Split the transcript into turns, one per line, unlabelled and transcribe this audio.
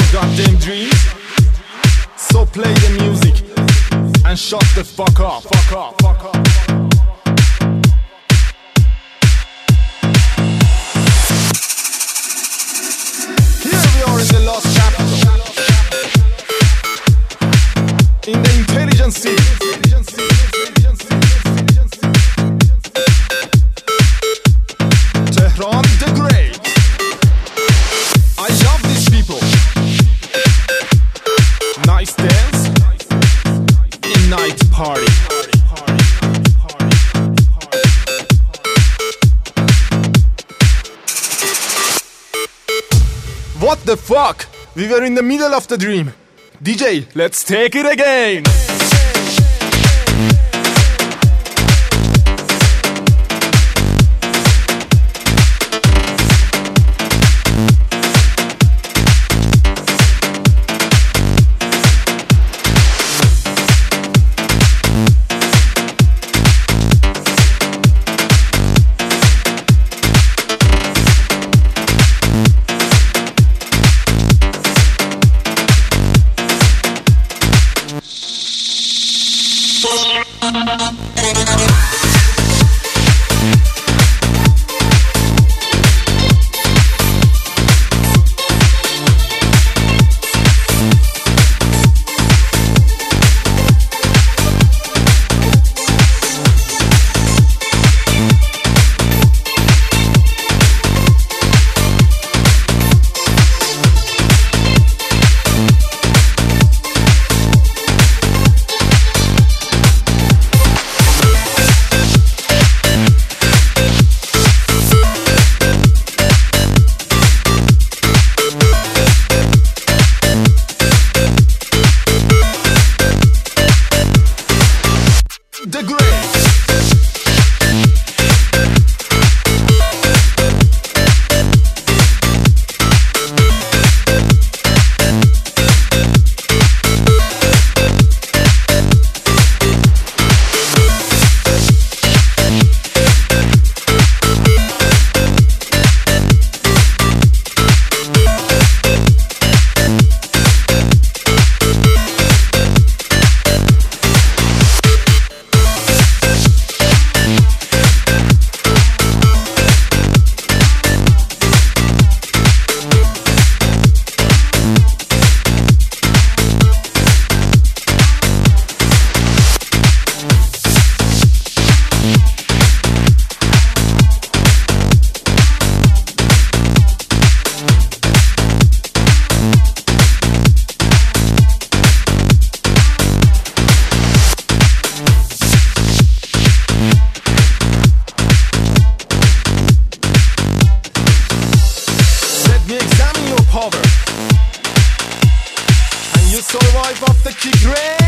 goddamn dreams. So play the music and shut the fuck up. Fuck up, fuck up. Here we are in the last chapter, in the intelligent city. Tehran the Great. I love these people. Nice dance in night party. What the fuck? We were in the middle of the dream. DJ, let's take it again. The Great. Power, and you survive off the kick rate.